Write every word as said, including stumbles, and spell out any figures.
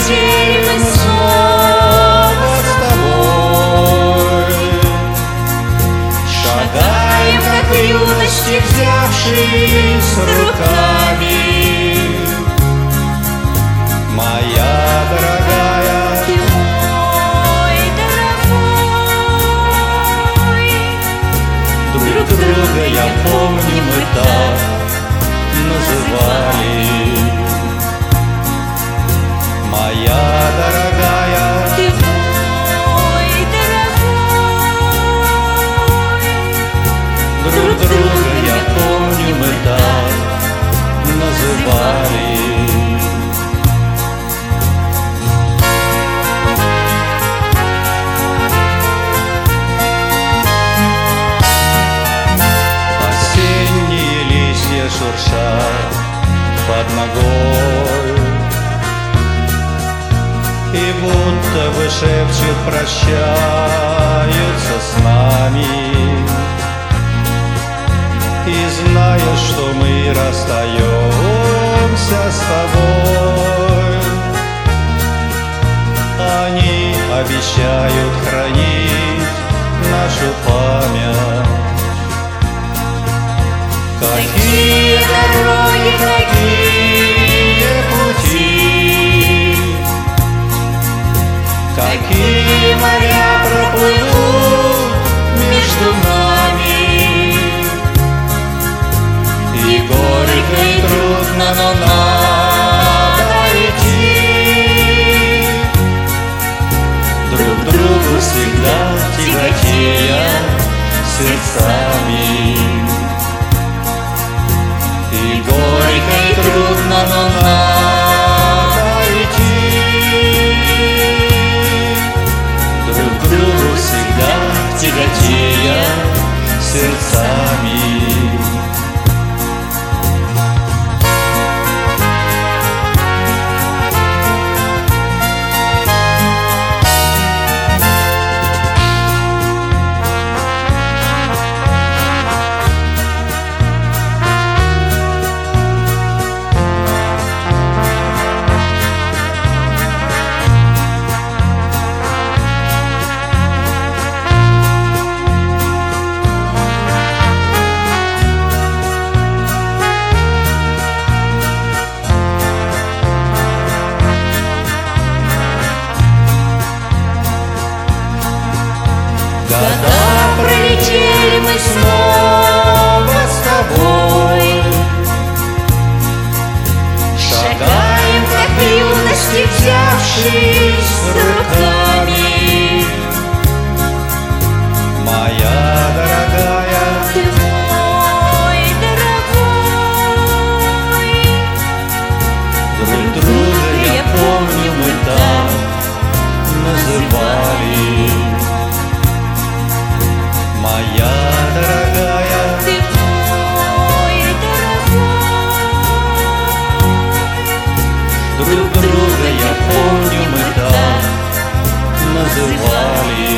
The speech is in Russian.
пролетели мы снова с тобой. Шагаем, как в юности, взявшись руками. Моя дорогая, Ты мой дорогой. друг друга, я помню, мы так называли. Моя дорогая, Ты мой дорогой. друг друга, я помню, мы так называли. Осенние листья шуршат под ногой и будто бы шепчут, прощаются с нами. И зная, что мы расстаемся с тобой, они обещают хранить нашу память. Какие дороги, какие пути, какие моря проплывут между нами. И горько, и трудно, но надо идти. Друг другу всегда тяготея сердцами. И горько, и трудно, но надо идти. Друг другу всегда тяготея сердцами. Года пролетели мы снова с тобой. Шагаем, как в юности, взявшись руками. Моя дорогая, Ты мой дорогой. друг друга, я помню, мы так называли. Моя дорогая, Ты мой дорогой. друг друга, я помню, мы так называли.